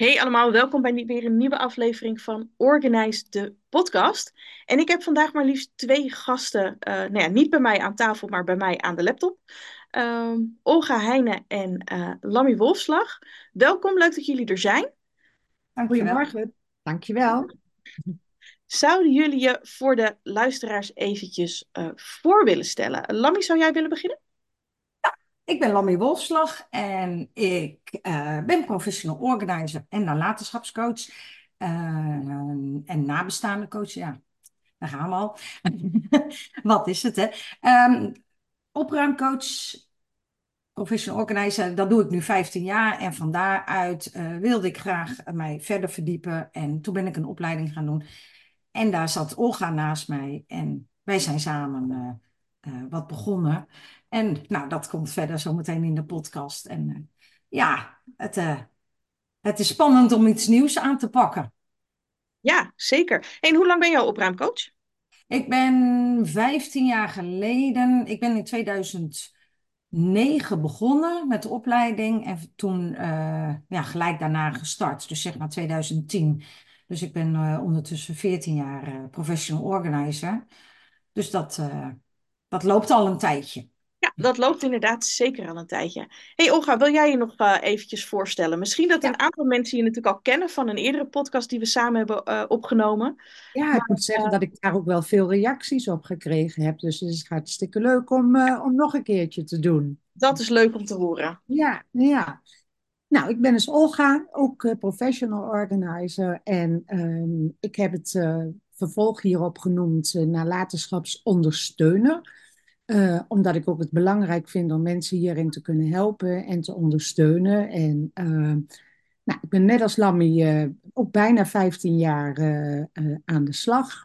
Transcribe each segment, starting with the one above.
Hey allemaal, welkom bij weer een nieuwe aflevering van Organize de podcast. En ik heb vandaag maar liefst twee gasten, nou ja, niet bij mij aan tafel, maar bij mij aan de laptop. Olga Heijnen en Lammy Wolfslag. Welkom, leuk dat jullie er zijn. Dankjewel. Goedemorgen, dankjewel. Zouden jullie je voor de luisteraars eventjes voor willen stellen? Lammy, zou jij willen beginnen? Ik ben Lammy Wolfslag en ik ben professional organizer en nalatenschapscoach. En nabestaande coach, ja, daar gaan we al. Wat is het, hè? Opruimcoach, professional organizer, dat doe ik nu 15 jaar. En van daaruit wilde ik graag mij verder verdiepen. En toen ben ik een opleiding gaan doen. En daar zat Olga naast mij. En wij zijn samen wat begonnen. En nou, dat komt verder zometeen in de podcast. En ja, het is spannend om iets nieuws aan te pakken. Ja, zeker. En hoe lang ben je al opruimcoach? Ik ben 15 jaar geleden, ik ben in 2009 begonnen met de opleiding en toen ja, gelijk daarna gestart, dus zeg maar 2010. Dus ik ben ondertussen 14 jaar professional organizer. Dus dat loopt al een tijdje. Ja, dat loopt inderdaad zeker al een tijdje. Hey Olga, wil jij je nog eventjes voorstellen? Misschien dat Ja, een aantal mensen je natuurlijk al kennen van een eerdere podcast die we samen hebben opgenomen. Ja, ik Maar moet zeggen dat ik daar ook wel veel reacties op gekregen heb. Dus het is hartstikke leuk om nog een keertje te doen. dat is leuk om te horen. Ja, ja. Nou, ik ben dus Olga, ook professional organizer. En ik heb het vervolg hierop genoemd nalatenschapsondersteuner. Omdat ik ook het belangrijk vind om mensen hierin te kunnen helpen en te ondersteunen. En nou, ik ben net als Lammy ook bijna 15 jaar aan de slag.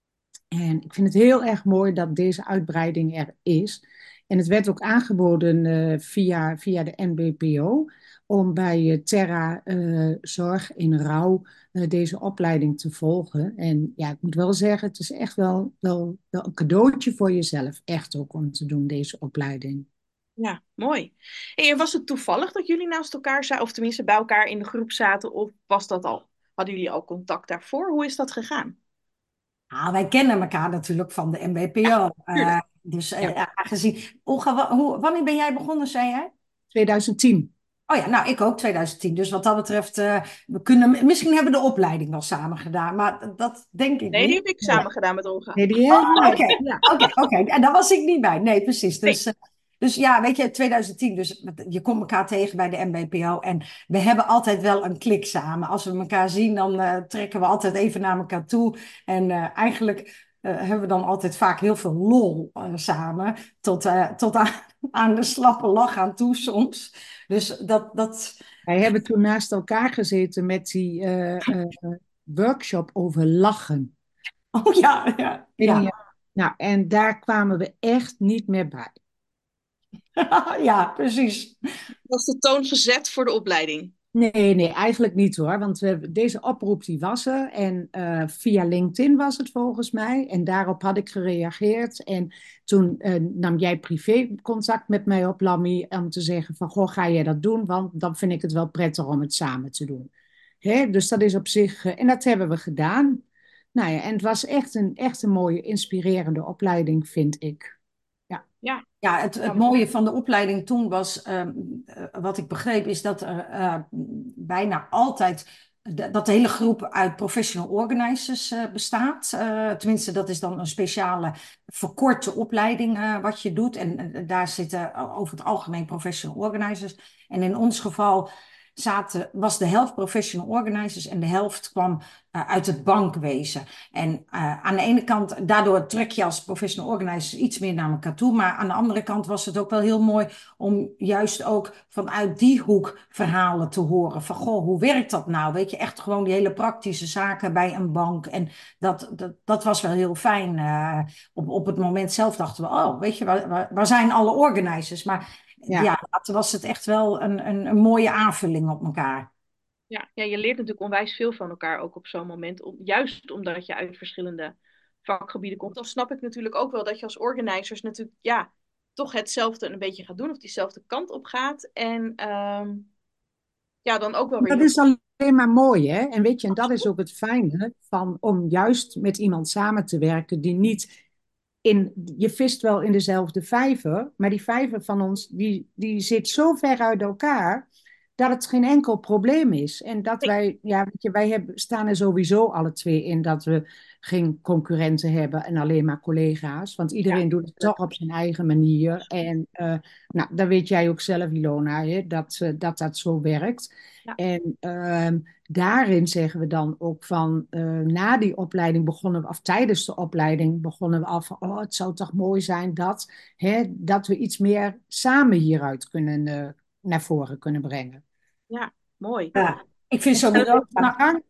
En ik vind het heel erg mooi dat deze uitbreiding er is. En het werd ook aangeboden via de NBPO om bij Terra Zorg in Rouw deze opleiding te volgen. En ja, ik moet wel zeggen, het is echt wel een cadeautje voor jezelf, echt ook om te doen, deze opleiding. Ja, mooi. Hey, en was het toevallig dat jullie naast elkaar zaten, of tenminste bij elkaar in de groep zaten, of was dat al? Hadden jullie al contact daarvoor? Hoe is dat gegaan? nou, wij kennen elkaar natuurlijk van de MBPO. Tuurlijk. Dus Ja, aangezien... Olga, wanneer ben jij begonnen, zei jij? 2010. Oh ja, nou, ik ook 2010. Dus wat dat betreft, we kunnen, misschien hebben we de opleiding wel samen gedaan, maar dat denk ik Nee, die niet. heb ik Nee. samen gedaan met Olga. Nee, die hebben Oh, wij. oké. Ja. Oké. En daar was ik niet bij. Nee, precies. Nee. Dus ja, weet je, 2010. Dus je komt elkaar tegen bij de MBPO. En we hebben altijd wel een klik samen. Als we elkaar zien, dan trekken we altijd even naar elkaar toe. En eigenlijk hebben we dan altijd vaak heel veel lol samen. Tot aan de slappe lach aan toe soms. Dus dat. Wij hebben toen naast elkaar gezeten met die workshop over lachen. Oh ja, ja, Weet ja. je, nou, en daar kwamen we echt niet meer bij. Ja, precies. Was de toon gezet voor de opleiding? Nee, eigenlijk niet hoor. Want deze oproep die was er. En via LinkedIn was het volgens mij. En daarop had ik gereageerd. En toen nam jij privé contact met mij op, Lammy. Om te zeggen van, goh, ga jij dat doen? Want dan vind ik het wel prettig om het samen te doen. Hè? Dus dat is op zich... en dat hebben we gedaan. Nou ja, en het was echt een mooie, inspirerende opleiding, vind ik. Ja. Ja. Ja, het mooie van de opleiding toen was, wat ik begreep, is dat er bijna altijd dat de hele groep uit professional organizers bestaat. Tenminste, dat is dan een speciale verkorte opleiding wat je doet. En daar zitten over het algemeen professional organizers. En in ons geval was de helft professional organizers en de helft kwam uit het bankwezen. En aan de ene kant, daardoor trek je als professional organizer iets meer naar elkaar toe. Maar aan de andere kant was het ook wel heel mooi om juist ook vanuit die hoek verhalen te horen. Van goh, hoe werkt dat nou? Weet je, echt gewoon die hele praktische zaken bij een bank. En dat was wel heel fijn. Op het moment zelf dachten we, oh, weet je, waar zijn alle organizers? Maar Ja. ja, later was het echt wel een mooie aanvulling op elkaar. Ja, ja, je leert natuurlijk onwijs veel van elkaar ook op zo'n moment. Juist omdat je uit verschillende vakgebieden komt. Dan snap ik natuurlijk ook wel dat je als organizers natuurlijk ja, toch hetzelfde een beetje gaat doen. Of diezelfde kant op gaat. En ja, dan ook wel weer Dat heel is veel. alleen alleen maar mooi, hè? En weet je, en dat is ook het fijne van om juist met iemand samen te werken die niet je vist wel in dezelfde vijver, maar die vijver van ons, die zit zo ver uit elkaar, dat het geen enkel probleem is. En dat Nee. wij, ja, weet je, staan er sowieso alle twee in dat we geen concurrenten hebben en alleen maar collega's. Want Ja, iedereen doet het toch op zijn eigen manier. En nou, dat weet jij ook zelf, Ilona, hè, dat zo werkt. ja, En daarin zeggen we dan ook van, na die opleiding begonnen we, of tijdens de opleiding begonnen we al van, oh, het zou toch mooi zijn dat we iets meer samen hieruit kunnen, naar voren kunnen brengen. ja, mooi. Ja, ik vind En stel sowieso, eens aan nou, de gang.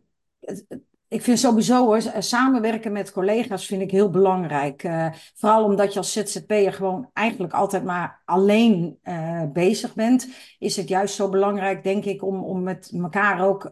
ik vind sowieso hoor, samenwerken met collega's vind ik heel belangrijk. Vooral omdat je als ZZP'er gewoon eigenlijk altijd maar alleen bezig bent, is het juist zo belangrijk, denk ik, om met elkaar ook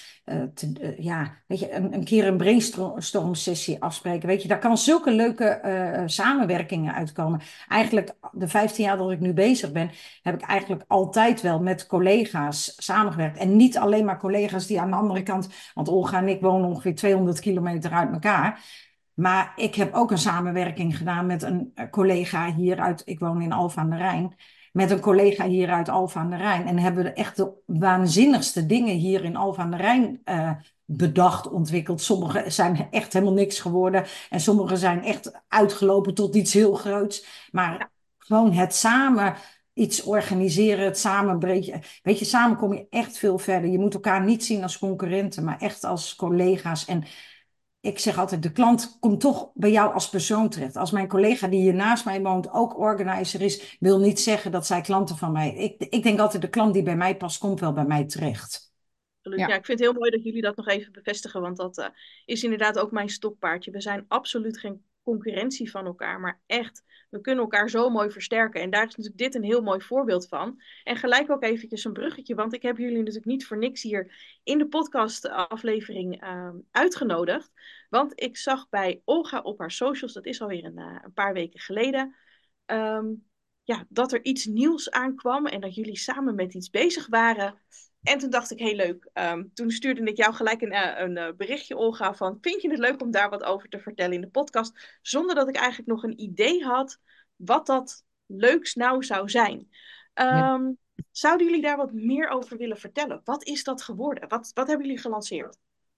ja, weet je, een keer een brainstorm sessie afspreken. Weet je, daar kan zulke leuke samenwerkingen uitkomen. Eigenlijk de 15 jaar dat ik nu bezig ben, heb ik eigenlijk altijd wel met collega's samengewerkt. En niet alleen maar collega's die aan de andere kant, want Olga en ik wonen ongeveer 200 kilometer uit elkaar. Maar ik heb ook een samenwerking gedaan met een collega hier uit, ik woon in Alphen aan de Rijn, met een collega hier uit Alphen aan de Rijn. En hebben we echt de waanzinnigste dingen hier in Alphen aan de Rijn bedacht, ontwikkeld. Sommige zijn echt helemaal niks geworden. En sommige zijn echt uitgelopen tot iets heel groots. Maar gewoon het samen iets organiseren, het samen weet je, samen kom je echt veel verder. Je moet elkaar niet zien als concurrenten, maar echt als collega's. En ik zeg altijd, de klant komt toch bij jou als persoon terecht. Als mijn collega die hier naast mij woont ook organizer is, wil niet zeggen dat zij klanten van mij. Ik denk altijd, de klant die bij mij past, komt wel bij mij terecht. Absoluut. Ja, Ja, ik vind het heel mooi dat jullie dat nog even bevestigen, want dat is inderdaad ook mijn stokpaardje. We zijn absoluut geen concurrentie van elkaar, maar echt, we kunnen elkaar zo mooi versterken. En daar is natuurlijk dit een heel mooi voorbeeld van. En gelijk ook eventjes een bruggetje, want ik heb jullie natuurlijk niet voor niks hier in de podcastaflevering uitgenodigd. Want ik zag bij Olga op haar socials, dat is alweer een paar weken geleden, ehm, ja, dat er iets nieuws aankwam en dat jullie samen met iets bezig waren. En toen dacht ik, heel leuk. Toen stuurde ik jou gelijk een berichtje, Olga, van vind je het leuk om daar wat over te vertellen in de podcast? Zonder dat ik eigenlijk nog een idee had wat dat leuks nou zou zijn. ja. Zouden jullie daar wat meer over willen vertellen? Wat is dat geworden? Wat hebben jullie gelanceerd?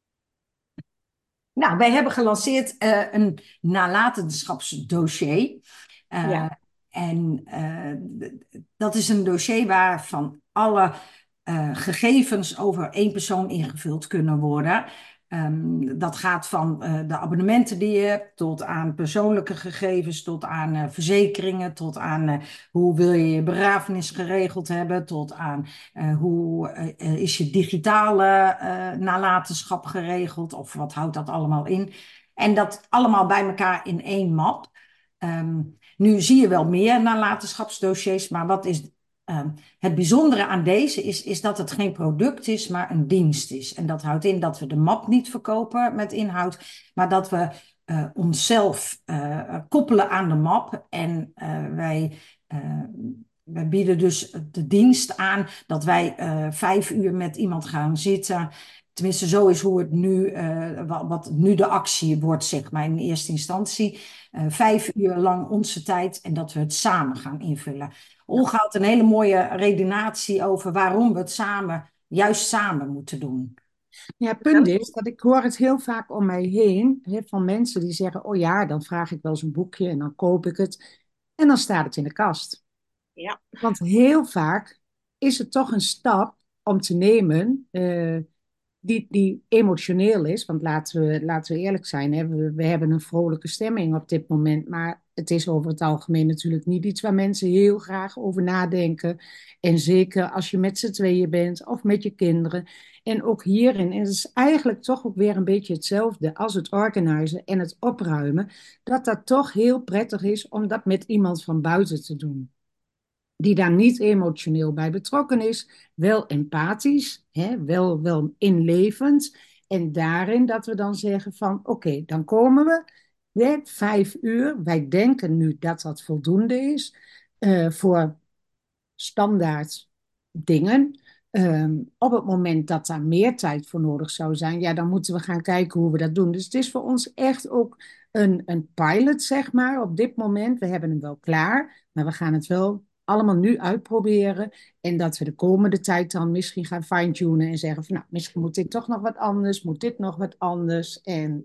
Nou, wij hebben gelanceerd een nalatenschapsdossier. Uh, Ja, en dat is een dossier waarvan alle gegevens over één persoon ingevuld kunnen worden. Dat gaat van de abonnementen die je hebt, tot aan persoonlijke gegevens, tot aan verzekeringen, tot aan hoe wil je je begrafenis geregeld hebben, tot aan hoe is je digitale nalatenschap geregeld, of wat houdt dat allemaal in. En dat allemaal bij elkaar in één map. Nu zie je wel meer nalatenschapsdossiers, maar wat is het bijzondere aan deze is dat het geen product is, maar een dienst is. En dat houdt in dat we de map niet verkopen met inhoud, maar dat we onszelf koppelen aan de map. En wij bieden dus de dienst aan dat wij 5 uur met iemand gaan zitten. Tenminste, zo is hoe het nu, wat nu de actie wordt, zeg maar, in eerste instantie. 5 uur lang onze tijd en dat we het samen gaan invullen. Olga had een hele mooie redenatie over waarom we het juist samen moeten doen. Ja, het vertel punt eens. is dat ik hoor het heel vaak om mij heen, hè, van mensen die zeggen, oh ja, dan vraag ik wel zo'n boekje en dan koop ik het. En dan staat het in de kast. Ja, Want heel vaak is het toch een stap om te nemen die emotioneel is. Want laten we eerlijk zijn, hè, we hebben een vrolijke stemming op dit moment. Maar het is over het algemeen natuurlijk niet iets waar mensen heel graag over nadenken. En zeker als je met z'n tweeën bent of met je kinderen. En ook hierin, en het is eigenlijk toch ook weer een beetje hetzelfde als het organiseren en het opruimen. Dat toch heel prettig is om dat met iemand van buiten te doen die daar niet emotioneel bij betrokken is, wel empathisch, hè, wel inlevend. En daarin dat we dan zeggen van oké, dan komen we, hè, 5 uur. Wij denken nu dat dat voldoende is voor standaard dingen. Op het moment dat daar meer tijd voor nodig zou zijn, ja, dan moeten we gaan kijken hoe we dat doen. Dus het is voor ons echt ook een pilot, zeg maar, op dit moment. We hebben hem wel klaar, maar we gaan het wel allemaal nu uitproberen. En dat we de komende tijd dan misschien gaan fine-tunen en zeggen van, nou, misschien moet dit toch nog wat anders, moet dit nog wat anders. En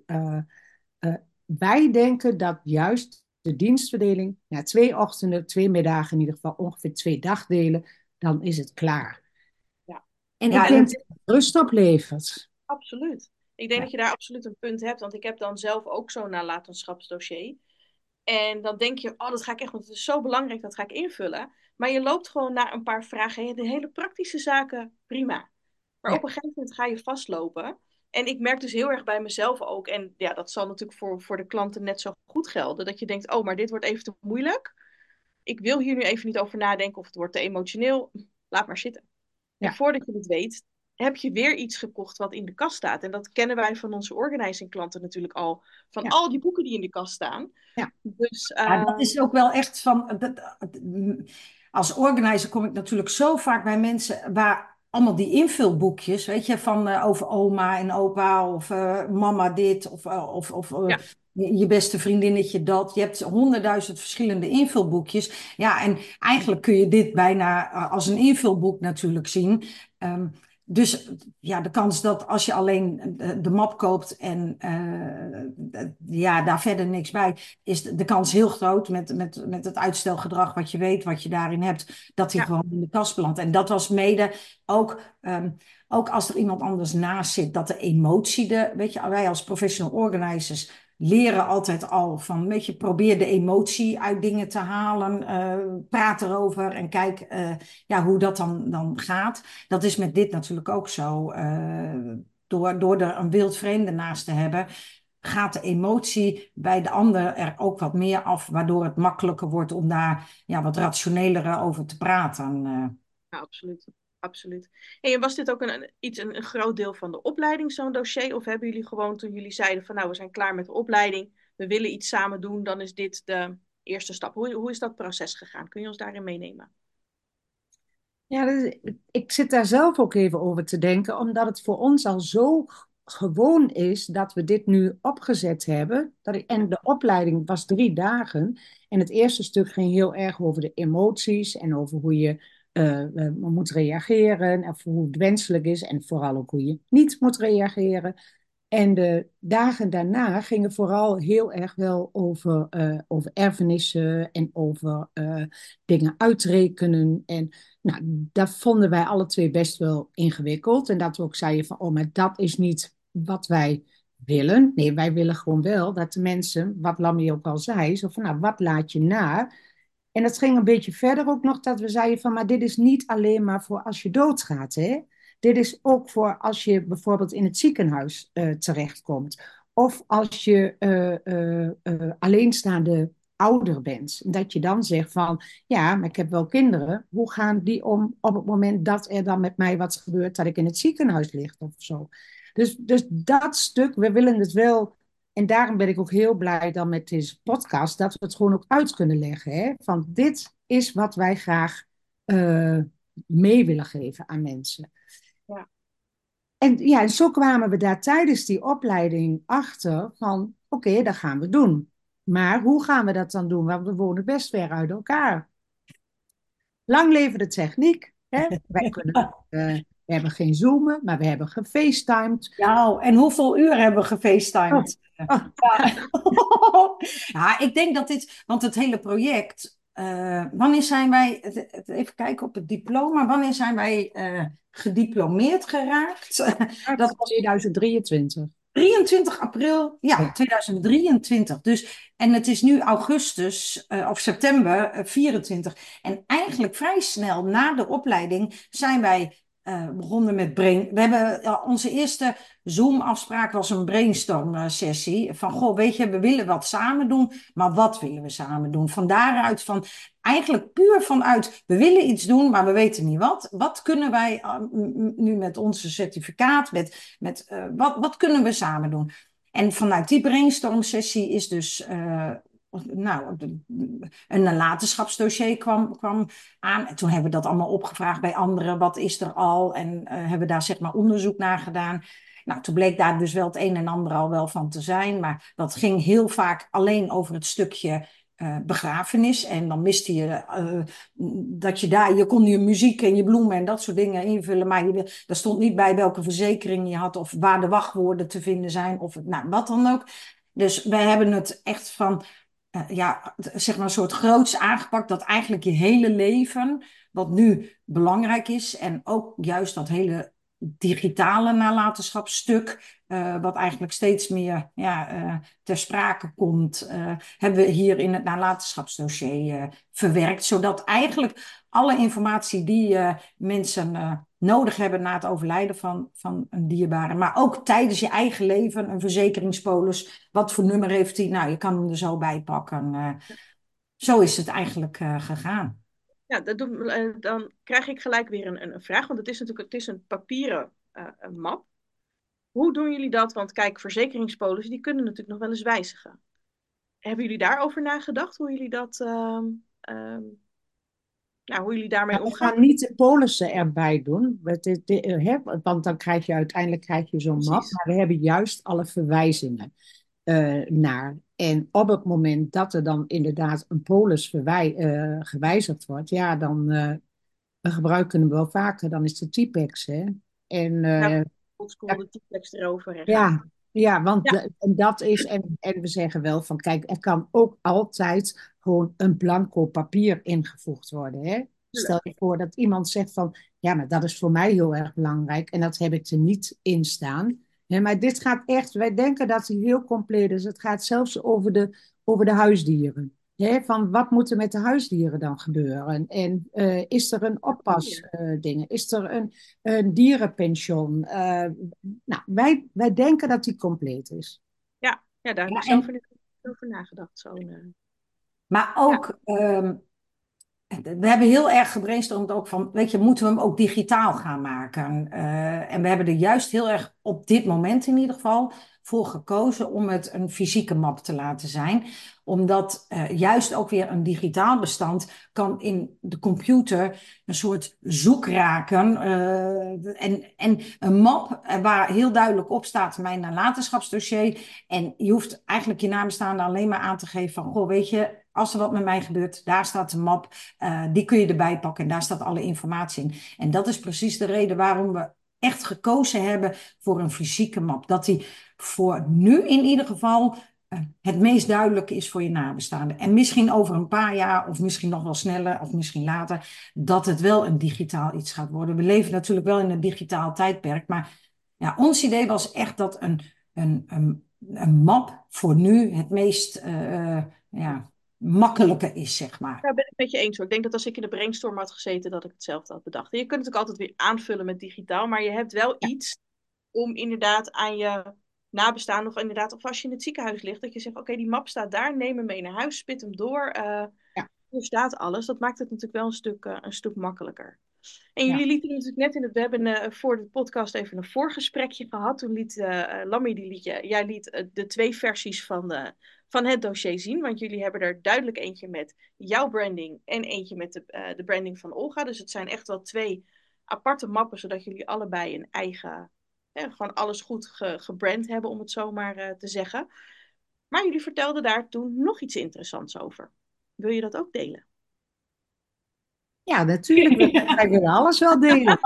wij denken dat juist de dienstverdeling, ja, 2 ochtenden, 2 middagen, in ieder geval ongeveer 2 dagdelen, dan is het klaar. Ja, En Ik ik denk denk, dat het rust oplevert. absoluut. Ik denk Ja, dat je daar absoluut een punt hebt, want ik heb dan zelf ook zo'n nalatenschapsdossier. En dan denk je, oh, dat ga ik echt, want het is zo belangrijk, dat ga ik invullen. Maar je loopt gewoon na een paar vragen heen. De hele praktische zaken, prima. Maar op ja, een gegeven moment ga je vastlopen. En ik merk dus heel erg bij mezelf ook, en ja, dat zal natuurlijk voor de klanten net zo goed gelden, dat je denkt, oh, maar dit wordt even te moeilijk. Ik wil hier nu even niet over nadenken of het wordt te emotioneel. Laat maar zitten. En ja, voordat je het weet, heb je weer iets gekocht wat in de kast staat. En dat kennen wij van onze organizing klanten natuurlijk al. Van ja, al die boeken die in de kast staan. ja, Dus ja, dat is ook wel echt van. Als organizer kom ik natuurlijk zo vaak bij mensen waar allemaal die invulboekjes, weet je, van over oma en opa of mama dit of ja, je beste vriendinnetje dat. Je hebt 100.000 verschillende invulboekjes. Ja, en eigenlijk kun je dit bijna als een invulboek natuurlijk zien. Ehm, dus ja, de kans dat als je alleen de map koopt en ja, daar verder niks bij, is de kans heel groot met het uitstelgedrag wat je weet, wat je daarin hebt, dat hij ja, gewoon in de kast belandt. En dat was mede ook, ook als er iemand anders naast zit, dat de emotie, weet je, wij als professional organizers leren altijd al van, weet je, probeer de emotie uit dingen te halen, praat erover en kijk ja, hoe dat dan gaat. Dat is met dit natuurlijk ook zo. Door er een wildvreemde naast te hebben, gaat de emotie bij de ander er ook wat meer af, waardoor het makkelijker wordt om daar ja, wat rationeler over te praten. ja, absoluut. Absoluut. Hey, en was dit ook een groot deel van de opleiding, zo'n dossier? Of hebben jullie gewoon toen jullie zeiden van nou, we zijn klaar met de opleiding, we willen iets samen doen, dan is dit de eerste stap. Hoe is dat proces gegaan? Kun je ons daarin meenemen? ja, ik zit daar zelf ook even over te denken, omdat het voor ons al zo gewoon is dat we dit nu opgezet hebben. En de opleiding was 3 dagen. En het eerste stuk ging heel erg over de emoties en over hoe je moet reageren en hoe het wenselijk is en vooral ook hoe je niet moet reageren. En de dagen daarna gingen vooral heel erg wel over erfenissen en over dingen uitrekenen. En nou, dat vonden wij alle twee best wel ingewikkeld. En dat we ook zeiden van, oh, maar dat is niet wat wij willen. Nee, wij willen gewoon wel dat de mensen, wat Lammy ook al zei, zo van, nou, wat laat je na? En dat ging een beetje verder ook nog, dat we zeiden van, maar dit is niet alleen maar voor als je doodgaat, hè? Dit is ook voor als je bijvoorbeeld in het ziekenhuis terechtkomt. Of als je alleenstaande ouder bent. Dat je dan zegt van, ja, maar ik heb wel kinderen. Hoe gaan die om op het moment dat er dan met mij wat gebeurt, dat ik in het ziekenhuis lig of zo. Dus dat stuk, we willen het wel. En daarom ben ik ook heel blij dan met deze podcast, dat we het gewoon ook uit kunnen leggen. Hè? Van dit is wat wij graag eh, mee willen geven aan mensen. Ja, En ja, en zo kwamen we daar tijdens die opleiding achter van, oké, dat gaan we doen. Maar hoe gaan we dat dan doen? Want we wonen best ver uit elkaar. Lang leven de techniek. Hè? Wij kunnen, we hebben geen Zoomen, maar we hebben gefacetimed. Ja, en hoeveel uur hebben we Oh, gefacetimed? oh, Ja. Ja, ik denk dat dit, want het hele project, wanneer zijn wij, even kijken op het diploma, wanneer zijn wij gediplomeerd geraakt? Dat was 2023. 23 april, ja, Ja. 2023. Dus, en het is nu augustus of september 24. En eigenlijk vrij snel na de opleiding zijn wij begonnen met brain. We hebben onze eerste Zoom-afspraak was een brainstorm-sessie. Van goh, weet je, we willen wat samen doen, maar wat willen we samen doen? Van daaruit van eigenlijk puur vanuit, we willen iets doen, maar we weten niet wat. Wat kunnen wij nu met onze certificaat, wat kunnen we samen doen? En vanuit die brainstorm sessie is dus nou, een nalatenschapsdossier kwam aan. En toen hebben we dat allemaal opgevraagd bij anderen. Wat is er al? En hebben we daar zeg maar onderzoek naar gedaan. Nou, toen bleek daar dus wel het een en ander al wel van te zijn. Maar dat ging heel vaak alleen over het stukje begrafenis. En dan miste je dat je kon je muziek en je bloemen en dat soort dingen invullen. Maar daar stond niet bij welke verzekering je had of waar de wachtwoorden te vinden zijn. Of nou, wat dan ook. Dus wij hebben het echt van ja, zeg maar een soort groots aangepakt dat eigenlijk je hele leven, wat nu belangrijk is, en ook juist dat hele digitale nalatenschapsstuk, wat eigenlijk steeds meer ter sprake komt, hebben we hier in het nalatenschapsdossier verwerkt, zodat eigenlijk alle informatie die mensen nodig hebben na het overlijden van een dierbare, maar ook tijdens je eigen leven, een verzekeringspolis, wat voor nummer heeft hij? Nou, je kan hem er zo bij pakken. Zo is het eigenlijk gegaan. Ja, dan krijg ik gelijk weer een vraag, want het is een papieren een map. Hoe doen jullie dat? Want kijk, verzekeringspolissen die kunnen natuurlijk nog wel eens wijzigen. Hebben jullie daarover nagedacht? Hoe jullie hoe jullie daarmee Nou, we omgaan? gaan niet de polissen erbij doen, want dan krijg je uiteindelijk zo'n map. Precies. Maar we hebben juist alle verwijzingen naar. En op het moment dat er dan inderdaad een polis gewijzigd wordt, ja, dan we gebruiken hem wel vaker, dan is de T-Pex, hè. En Ja, oldschool de typetekst erover en gaan. ja, ja, want Ja, en dat is, en we zeggen wel van, kijk, er kan ook altijd gewoon een blanco papier ingevoegd worden, hè. Stel tuurlijk. je voor dat iemand zegt van, ja, maar dat is voor mij heel erg belangrijk en dat heb ik er niet in staan. Hè, maar dit gaat echt, wij denken dat het heel compleet is. Het gaat zelfs over de huisdieren. Hè, van wat moet er met de huisdieren dan gebeuren? En is er een oppasdingen? Is er een dierenpensioen? Nou, wij denken dat die compleet is. Ja, daar heb Ja, ik zelf niet over nagedacht. maar Ja, ook we hebben heel erg gebrainstormd ook van, weet je, moeten we hem ook digitaal gaan maken? En we hebben er juist heel erg op dit moment in ieder geval voor gekozen om het een fysieke map te laten zijn. Omdat juist ook weer een digitaal bestand kan in de computer een soort zoek raken. En een map waar heel duidelijk op staat mijn nalatenschapsdossier. En je hoeft eigenlijk je nabestaanden alleen maar aan te geven van, goh, weet je, als er wat met mij gebeurt, daar staat de map. Die kun je erbij pakken en daar staat alle informatie in. En dat is precies de reden waarom we echt gekozen hebben voor een fysieke map. Dat die voor nu in ieder geval het meest duidelijke is voor je nabestaanden. En misschien over een paar jaar, of misschien nog wel sneller, of misschien later, dat het wel een digitaal iets gaat worden. We leven natuurlijk wel in een digitaal tijdperk, maar ja, ons idee was echt dat een map voor nu het meest ja, makkelijker is, zeg maar. daar ben ik met je eens hoor. Ik denk dat als ik in de brainstorm had gezeten, dat ik hetzelfde had bedacht. En je kunt het ook altijd weer aanvullen met digitaal, maar je hebt wel iets om inderdaad aan je nabestaan, of inderdaad, of als je in het ziekenhuis ligt, dat je zegt, oké, die map staat daar, neem hem mee naar huis, spit hem door. Ja, Hier staat alles. Dat maakt het natuurlijk wel een stuk makkelijker. En ja. jullie lieten natuurlijk net we hebben voor de podcast even een voorgesprekje gehad. Toen liet Lammy, jij liet de twee versies van het dossier zien. Want jullie hebben er duidelijk eentje met jouw branding en eentje met de branding van Olga. Dus het zijn echt wel twee aparte mappen, zodat jullie allebei een eigen, gewoon alles goed gebrand hebben, om het zo maar te zeggen. Maar jullie vertelden daar toen nog iets interessants over. Wil je dat ook delen? Ja, natuurlijk. Wij willen alles wel delen.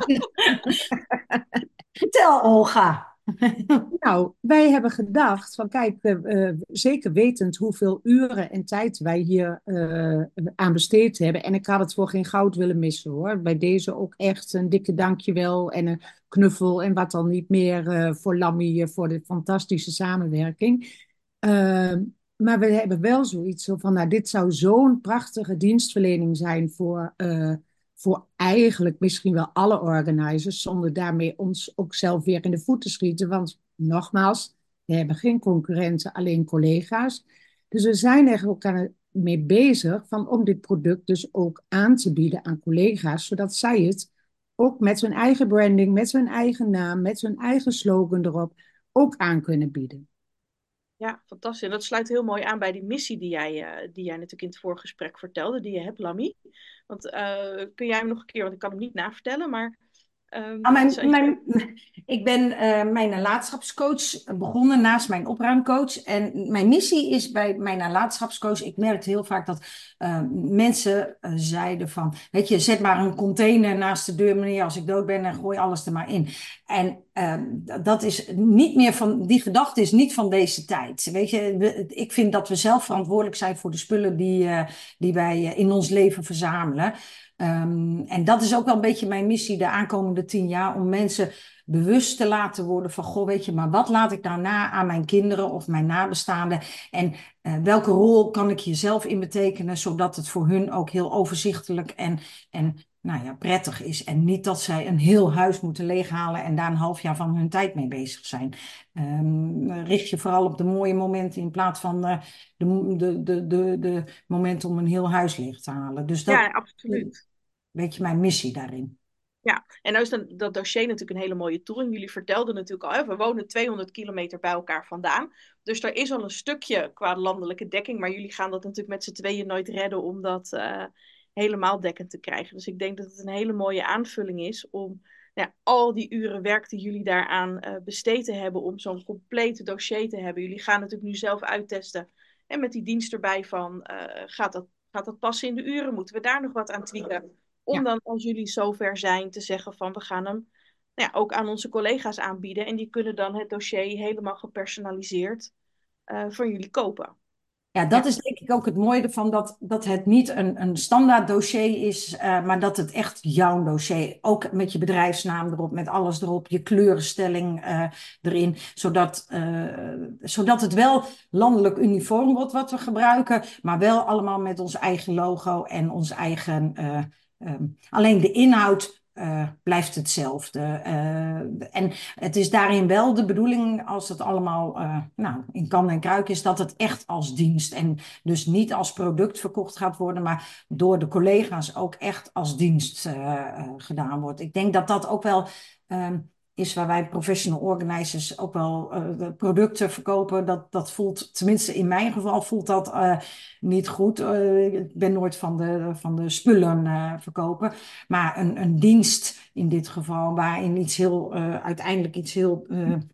Vertel, Olga. Nou, wij hebben gedacht van kijk, zeker wetend hoeveel uren en tijd wij hier aan besteed hebben. En ik had het voor geen goud willen missen hoor. Bij deze ook echt een dikke dankjewel en een knuffel en wat dan niet meer voor Lammy voor de fantastische samenwerking. Uh, maar we hebben wel zoiets van, nou, dit zou zo'n prachtige dienstverlening zijn voor eigenlijk misschien wel alle organizers, zonder daarmee ons ook zelf weer in de voet te schieten. Want nogmaals, we hebben geen concurrenten, alleen collega's. Dus we zijn er ook mee bezig om dit product dus ook aan te bieden aan collega's, zodat zij het ook met hun eigen branding, met hun eigen naam, met hun eigen slogan erop ook aan kunnen bieden. Ja, fantastisch. En dat sluit heel mooi aan bij die missie die jij natuurlijk in het vorige gesprek vertelde, die je hebt, Lammy. Want kun jij hem nog een keer, want ik kan hem niet navertellen, maar Ah, het is iets. ik ben mijn nalatenschapscoach begonnen naast mijn opruimcoach. En mijn missie is bij mijn nalatenschapscoach. Ik merkte heel vaak dat mensen zeiden van, weet je, zet maar een container naast de deur, meneer, als ik dood ben, en gooi alles er maar in. En dat is niet meer van, die gedachte is niet van deze tijd. Weet je, ik vind dat we zelf verantwoordelijk zijn voor de spullen die wij in ons leven verzamelen. En dat is ook wel een beetje mijn missie de aankomende 10 jaar, om mensen bewust te laten worden van, goh, weet je, maar wat laat ik nou na aan mijn kinderen of mijn nabestaanden? En welke rol kan ik hier zelf in betekenen, zodat het voor hun ook heel overzichtelijk en nou ja, prettig is. En niet dat zij een heel huis moeten leeghalen en daar een half jaar van hun tijd mee bezig zijn. Richt je vooral op de mooie momenten in plaats van de momenten om een heel huis leeg te halen. Dus dat Ja, absoluut. weet je mijn missie daarin. Ja, en nou is dat dossier natuurlijk een hele mooie tool. En jullie vertelden natuurlijk al, hè, we wonen 200 kilometer bij elkaar vandaan. Dus er is al een stukje qua landelijke dekking. Maar jullie gaan dat natuurlijk met z'n tweeën nooit redden om dat helemaal dekkend te krijgen. Dus ik denk dat het een hele mooie aanvulling is om ja, al die uren werk die jullie daaraan besteed te hebben om zo'n compleet dossier te hebben. Jullie gaan natuurlijk nu zelf uittesten. En met die dienst erbij van, gaat dat passen in de uren? Moeten we daar nog wat aan tweaken? Om Ja. dan, als jullie zover zijn, te zeggen van we gaan hem nou ja, ook aan onze collega's aanbieden. En die kunnen dan het dossier helemaal gepersonaliseerd van jullie kopen. Ja, dat Ja, is denk ik ook het mooie ervan, dat het niet een standaard dossier is, maar dat het echt jouw dossier, ook met je bedrijfsnaam erop, met alles erop, je kleurenstelling erin, zodat het wel landelijk uniform wordt wat we gebruiken, maar wel allemaal met ons eigen logo en ons eigen, alleen de inhoud blijft hetzelfde. En het is daarin wel de bedoeling, als het allemaal nou, in kan en kruik is, dat het echt als dienst en dus niet als product verkocht gaat worden, maar door de collega's ook echt als dienst gedaan wordt. Ik denk dat dat ook wel is waar wij professional organizers ook wel de producten verkopen. Dat voelt, tenminste in mijn geval, voelt dat niet goed. Ik ben nooit van de spullen verkopen. Maar een dienst in dit geval, waarin iets heel, uiteindelijk iets heel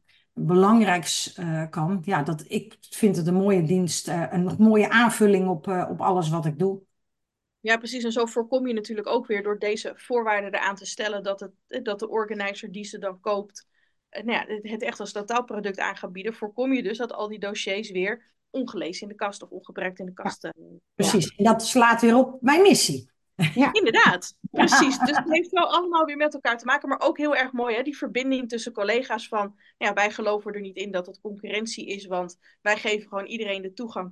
belangrijks kan. Ja, ik vind het een mooie dienst, een mooie aanvulling op alles wat ik doe. ja, precies. En zo voorkom je natuurlijk ook weer door deze voorwaarden eraan te stellen dat de organizer die ze dan koopt, nou ja, het echt als totaalproduct aan gaat bieden, voorkom je dus dat al die dossiers weer ongelezen in de kast of ongebruikt in de Ja, kast. Ja. precies. En dat slaat weer op mijn missie. Ja, Inderdaad, precies. Dus het heeft wel allemaal weer met elkaar te maken, maar ook heel erg mooi, hè? Die verbinding tussen collega's van, ja, wij geloven er niet in dat het concurrentie is, want wij geven gewoon iedereen de toegang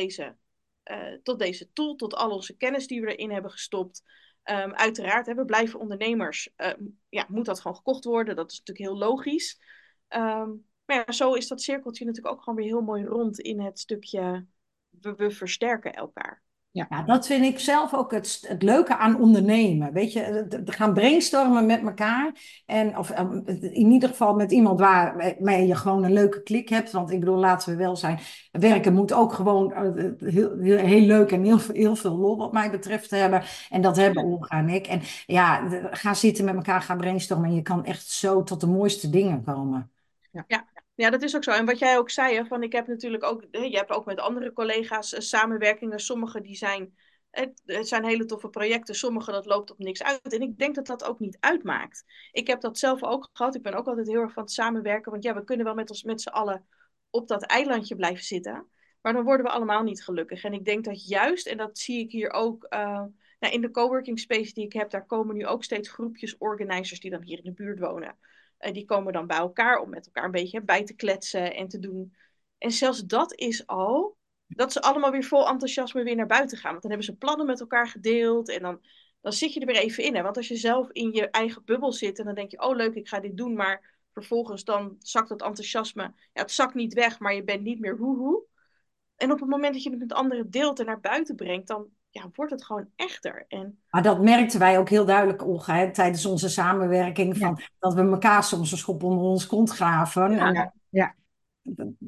tot deze tool, tot al onze kennis die we erin hebben gestopt. Uiteraard, hè, we blijven ondernemers. Ja, moet dat gewoon gekocht worden? Dat is natuurlijk heel logisch. Maar ja, zo is dat cirkeltje natuurlijk ook gewoon weer heel mooi rond in het stukje we versterken elkaar. ja, Ja, dat vind ik zelf ook het leuke aan ondernemen. Weet je, gaan brainstormen met elkaar. Of in ieder geval met iemand waarmee je gewoon een leuke klik hebt. Want ik bedoel, laten we wel zijn. Werken moet ook gewoon heel leuk en heel veel lol wat mij betreft hebben. En dat hebben Olga en ik. En ja, ga zitten met elkaar, ga brainstormen. En je kan echt zo tot de mooiste dingen komen. Ja, ja, dat is ook zo. En wat jij ook zei, hè, van ik heb natuurlijk ook, je hebt ook met andere collega's samenwerkingen. Sommige die zijn, het zijn hele toffe projecten, sommige dat loopt op niks uit. En ik denk dat dat ook niet uitmaakt. Ik heb dat zelf ook gehad. Ik ben ook altijd heel erg van het samenwerken. Want ja, we kunnen wel met z'n allen op dat eilandje blijven zitten. Maar dan worden we allemaal niet gelukkig. En ik denk dat juist, en dat zie ik hier ook nou, in de coworking space die ik heb, daar komen nu ook steeds groepjes organizers die dan hier in de buurt wonen. Die komen dan bij elkaar om met elkaar een beetje bij te kletsen en te doen. En zelfs dat is al dat ze allemaal weer vol enthousiasme weer naar buiten gaan. Want dan hebben ze plannen met elkaar gedeeld en dan zit je er weer even in. Hè? Want als je zelf in je eigen bubbel zit en dan denk je, oh leuk, ik ga dit doen. Maar vervolgens dan zakt dat enthousiasme. Ja, het zakt niet weg, maar je bent niet meer hoehoe. En op het moment dat je het met anderen deelt en naar buiten brengt, dan ja, wordt het gewoon echter. En Maar dat merkten wij ook heel duidelijk, Olga, hè, tijdens onze samenwerking. ja, Dat we elkaar soms een schop onder ons kont gaven. ja, ja, ja,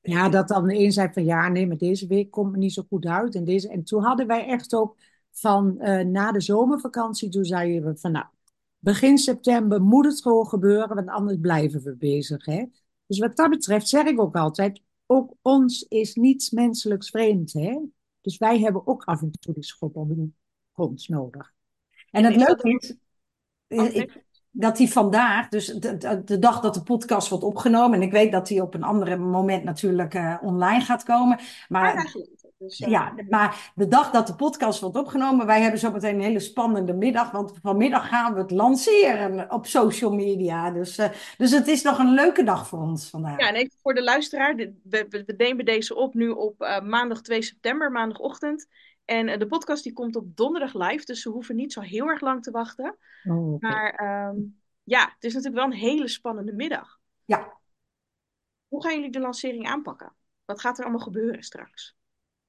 Ja, dat dan de een zei van ja, nee, maar deze week komt me niet zo goed uit. En toen hadden wij echt ook van na de zomervakantie, toen zeiden we van nou, begin september moet het gewoon gebeuren, want anders blijven we bezig. Hè? Dus wat dat betreft zeg ik ook altijd, ook ons is niets menselijks vreemd. Hè? Dus wij hebben ook af en toe die schop op de grond nodig. En En het is dat leuke is, oh, nee. dat hij vandaag, dus de dag dat de podcast wordt opgenomen, en ik weet dat hij op een ander moment natuurlijk online gaat komen, Een paar maar dagen later. Dus, ja, maar de dag dat de podcast wordt opgenomen, wij hebben zo meteen een hele spannende middag, want vanmiddag gaan we het lanceren op social media. Dus het is nog een leuke dag voor ons ja, vandaag. en even voor de luisteraar. We nemen deze op nu op maandag 2 september, maandagochtend. En de podcast die komt op donderdag live, dus ze hoeven niet zo heel erg lang te wachten. Oh, oké. Maar ja, het is natuurlijk wel een hele spannende middag. Ja. Hoe gaan jullie de lancering aanpakken? Wat gaat er allemaal gebeuren straks?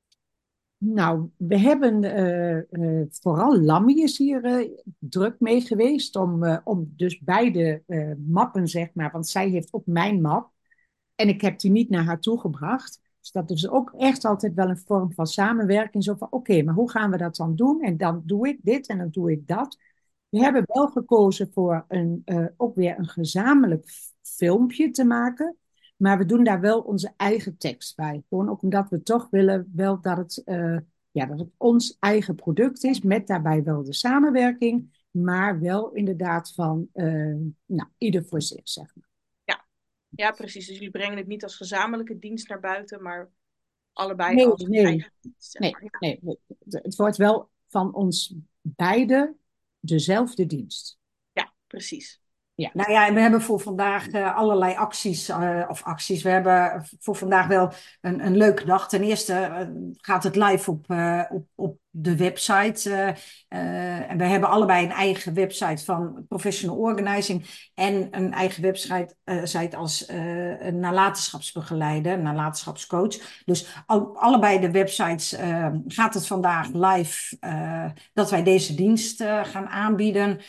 Nou, we hebben vooral Lammy is hier druk mee geweest om dus beide mappen, zeg maar, want zij heeft ook mijn map en ik heb die niet naar haar toe gebracht. Dus dat is ook echt altijd wel een vorm van samenwerking. Zo van, oké, maar hoe gaan we dat dan doen? En dan doe ik dit en dan doe ik dat. We Ja, hebben wel gekozen voor ook weer een gezamenlijk filmpje te maken. Maar we doen daar wel onze eigen tekst bij. Gewoon ook omdat we toch willen wel dat het ons eigen product is. Met daarbij wel de samenwerking. Maar wel inderdaad van nou, ieder voor zich, zeg maar. ja. Ja, precies. Dus jullie brengen het niet als gezamenlijke dienst naar buiten, maar allebei Nee, als nee, eigen dienst, zeg nee, maar. Ja. nee. Het wordt wel van ons beiden dezelfde dienst. Ja, precies. Ja. Nou ja, en we hebben voor vandaag allerlei acties. We hebben voor vandaag wel een leuke dag. Ten eerste gaat het live op de website. En we hebben allebei een eigen website van Professional Organizing en een eigen website site als een nalatenschapsbegeleider, nalatenschapscoach. Dus allebei de websites gaat het vandaag live dat wij deze dienst gaan aanbieden.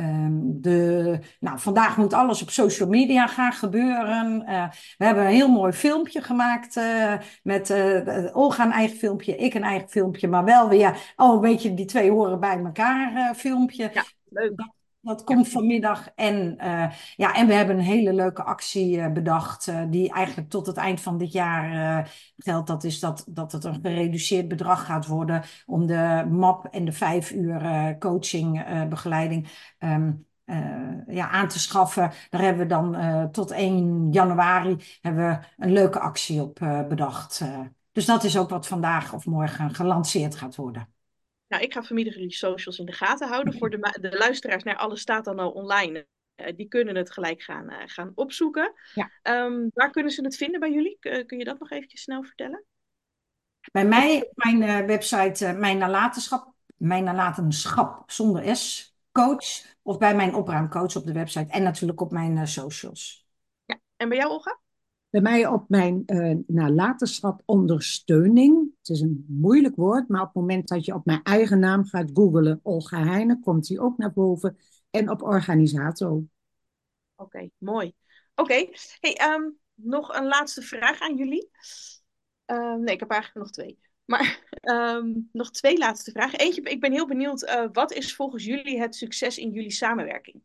Nou, vandaag moet alles op social media gaan gebeuren. We hebben een heel mooi filmpje gemaakt met Olga een eigen filmpje, ik een eigen filmpje, maar wel weer een beetje die twee horen bij elkaar filmpje. Ja, leuk. Dat Ja. komt vanmiddag. En we hebben een hele leuke actie bedacht. Die eigenlijk tot het eind van dit jaar geldt. Dat is dat het een gereduceerd bedrag gaat worden. Om de MAP en de 5 uur coaching begeleiding aan te schaffen. Daar hebben we dan tot 1 januari hebben we een leuke actie op bedacht. Dus dat is ook wat vandaag of morgen gelanceerd gaat worden. Nou, ik ga vanmiddag jullie socials in de gaten houden. Voor de luisteraars, nou, alles staat dan al online. Die kunnen het gelijk gaan opzoeken. Ja. Waar kunnen ze het vinden bij jullie? Kun je dat nog eventjes snel vertellen? Bij mij op mijn website, mijn nalatenschap zonder S, coach. Of bij mijn opruimcoach op de website. En natuurlijk op mijn socials. Ja. En bij jou, Olga? Bij mij op mijn nalatenschap ondersteuning. Het is een moeilijk woord, maar op het moment dat je op mijn eigen naam gaat googlen, Olga Heijnen, komt die ook naar boven. En op organisator. Oké, mooi. Oké. Hey, nog een laatste vraag aan jullie. Nee, ik heb eigenlijk nog twee. Maar nog twee laatste vragen. Eentje, ik ben heel benieuwd. Wat is volgens jullie het succes in jullie samenwerking?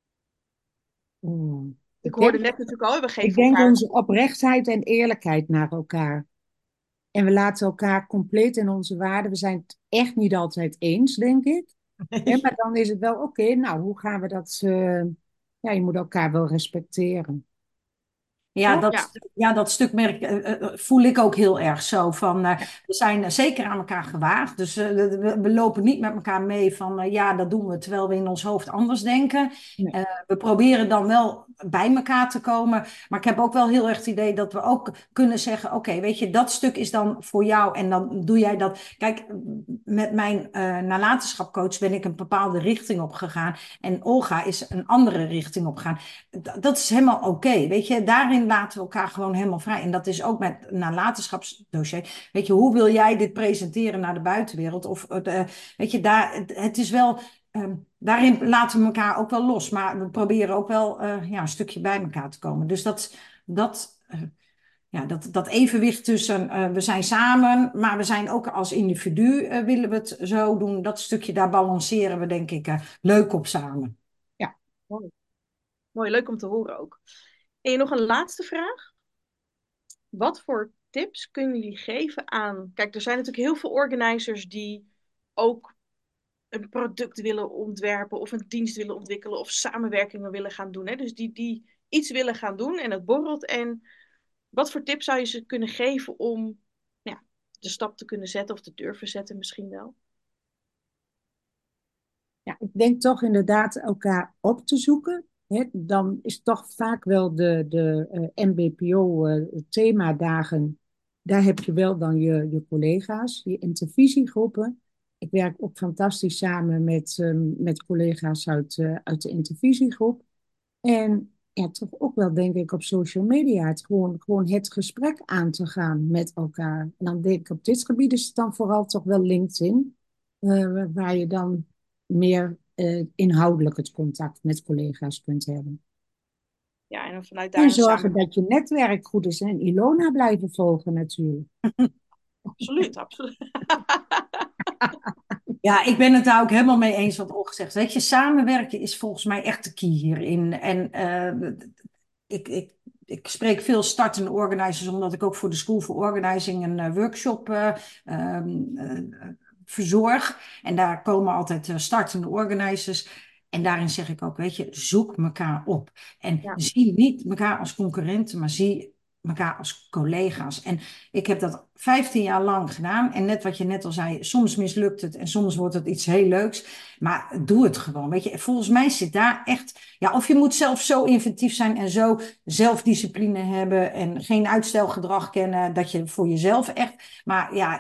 Oh. Ik Ik hoorde denk, net natuurlijk al, we ik geven denk elkaar... onze oprechtheid en eerlijkheid naar elkaar. En we laten elkaar compleet in onze waarden. We zijn het echt niet altijd eens, denk ik. Hè, maar dan is het wel oké. Nou, hoe gaan we dat? Ja, je moet elkaar wel respecteren. Ja, Ja, dat stuk voel ik ook heel erg zo. We zijn zeker aan elkaar gewaagd. Dus we lopen niet met elkaar mee van ja, dat doen we terwijl we in ons hoofd anders denken. Nee. We proberen dan wel bij elkaar te komen. Maar ik heb ook wel heel erg het idee dat we ook kunnen zeggen: oké, weet je, dat stuk is dan voor jou en dan doe jij dat. Kijk, met mijn nalatenschapcoach ben ik een bepaalde richting op gegaan. En Olga is een andere richting op gegaan. Dat is helemaal oké. Weet je, daarin laten we elkaar gewoon helemaal vrij. En dat is ook met een nalatenschapsdossier. Weet je, hoe wil jij dit presenteren naar de buitenwereld? Weet je, het is wel... daarin laten we elkaar ook wel los. Maar we proberen ook wel een stukje bij elkaar te komen. Dus dat ja, dat evenwicht tussen we zijn samen, maar we zijn ook als individu willen we het zo doen. Dat stukje daar balanceren we denk ik leuk op samen. Ja. Mooi. Mooi, leuk om te horen ook. En nog een laatste vraag. Wat voor tips kunnen jullie geven aan... Kijk, er zijn natuurlijk heel veel organizers die ook een product willen ontwerpen of een dienst willen ontwikkelen of samenwerkingen willen gaan doen. Hè? Dus die iets willen gaan doen en het borrelt. En wat voor tips zou je ze kunnen geven om ja, de stap te kunnen zetten of te durven zetten misschien wel? Ja, ik denk toch inderdaad elkaar op te zoeken. Hè? Dan is toch vaak wel de MBPO-themadagen. Daar heb je wel dan je collega's, je intervisiegroepen. Ik werk ook fantastisch samen met collega's uit de intervisiegroep. En ja, toch ook wel, denk ik, op social media. Gewoon het gesprek aan te gaan met elkaar. En dan denk ik, op dit gebied is het dan vooral toch wel LinkedIn. Waar je dan meer inhoudelijk het contact met collega's kunt hebben. Ja, en dan vanuit daar En een zorgen samen... dat je netwerk goed is. En Ilona blijven volgen natuurlijk. Absoluut, absoluut. Ja, ik ben het daar ook helemaal mee eens wat Olga zegt. Weet je, samenwerken is volgens mij echt de key hierin. En ik, ik, ik spreek veel startende organizers, omdat ik ook voor de School for Organizing een workshop verzorg. En daar komen altijd startende organizers. En daarin zeg ik ook, weet je, zoek elkaar op. En Ja, zie niet elkaar als concurrenten, maar zie elkaar als collega's. En ik heb dat 15 jaar lang gedaan. En net wat je net al zei, soms mislukt het en soms wordt het iets heel leuks. Maar doe het gewoon. Weet je, volgens mij zit daar echt. Ja, of je moet zelf zo inventief zijn en zo zelfdiscipline hebben en geen uitstelgedrag kennen, dat je voor jezelf echt. Maar ja,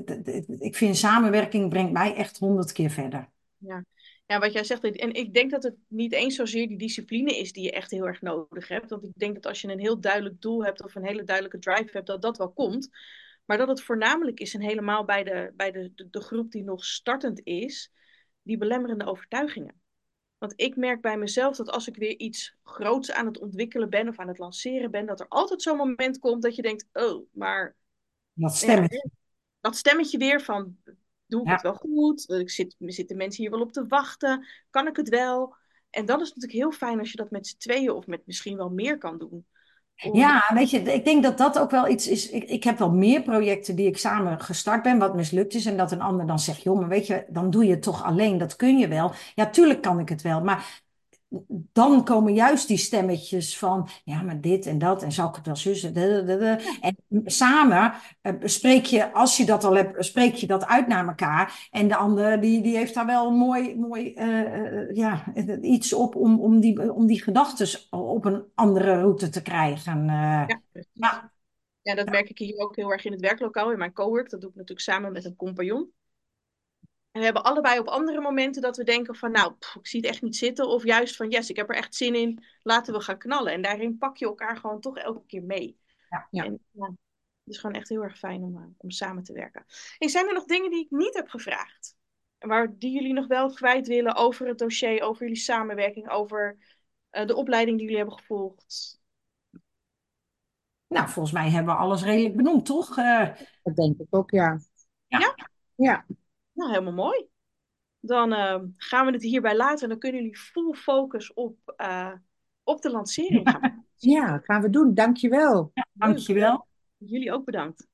ik vind samenwerking brengt mij echt 100 keer verder. ja. Ja, wat jij zegt, en ik denk dat het niet eens zozeer die discipline is die je echt heel erg nodig hebt. Want ik denk dat als je een heel duidelijk doel hebt of een hele duidelijke drive hebt, dat dat wel komt. Maar dat het voornamelijk is, en helemaal bij de groep die nog startend is, die belemmerende overtuigingen. Want ik merk bij mezelf dat als ik weer iets groots aan het ontwikkelen ben of aan het lanceren ben, dat er altijd zo'n moment komt dat je denkt, oh, maar Dat ja, stemmetje. dat stemmetje weer van, doe ik het Ja. wel goed? Zitten mensen hier wel op te wachten? Kan ik het wel? En dan is het natuurlijk heel fijn als je dat met z'n tweeën of met misschien wel meer kan doen. Om, Ja, weet je, ik denk dat dat ook wel iets is. Ik heb wel meer projecten die ik samen gestart ben, wat mislukt is. En dat een ander dan zegt, joh, maar weet je, dan doe je het toch alleen. Dat kun je wel. Ja, tuurlijk kan ik het wel. Maar dan komen juist die stemmetjes van, ja, maar dit en dat. En zou ik het wel zussen? En samen spreek je, als je dat al hebt, spreek je dat uit naar elkaar. En de ander, die heeft daar wel een mooi ja, iets op om die gedachten op een andere route te krijgen. ja, precies. Ja, Ja, dat merk ik hier ook heel erg in het werklokaal, in mijn cowork. Dat doe ik natuurlijk samen met een compagnon. En we hebben allebei op andere momenten dat we denken van, nou, ik zie het echt niet zitten. Of juist van, yes, ik heb er echt zin in, laten we gaan knallen. En daarin pak je elkaar gewoon toch elke keer mee. Ja. En ja, het is gewoon echt heel erg fijn om samen te werken. En zijn er nog dingen die ik niet heb gevraagd? Die jullie nog wel kwijt willen over het dossier, over jullie samenwerking, over de opleiding die jullie hebben gevolgd? nou, volgens mij hebben we alles redelijk benoemd, toch? Dat denk ik ook, ja. Ja. Ja, Ja, nou helemaal mooi. Dan gaan we het hierbij laten en dan kunnen jullie full focus op de lancering gaan. ja, gaan we doen. Dankjewel. Leuk. Dankjewel. Jullie ook bedankt.